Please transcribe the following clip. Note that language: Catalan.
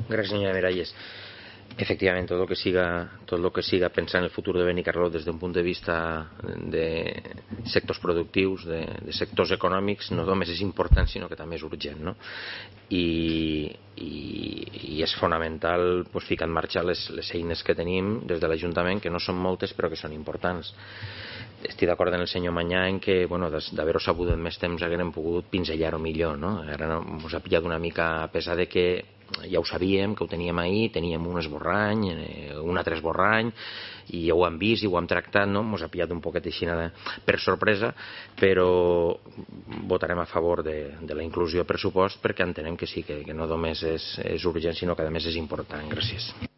Gràcies, senyora Miralles. Efectivament, tot el que siga pensar en el futur de Benicarló des d'un punt de vista de sectors productius, de sectors econòmics, no només és important, sinó que també és urgent, no? I és fonamental ficar en marxa les eines que tenim des de l'Ajuntament, que no són moltes però que són importants. Estic d'acord amb el senyor Manyà en que d'haver-ho sabut en més temps haguem pogut pinzellar-ho millor, no? Ara ens ha pillat una mica a pesar de que ja ho sabíem, que ho teníem ahir, teníem un esborrany, un altre esborrany, i ja ho hem vist i ho hem tractat, no? Ens ha pillat un poquet així per sorpresa, però votarem a favor de la inclusió al pressupost perquè entenem que sí, que no només és urgent, sinó que a més és important. Gràcies.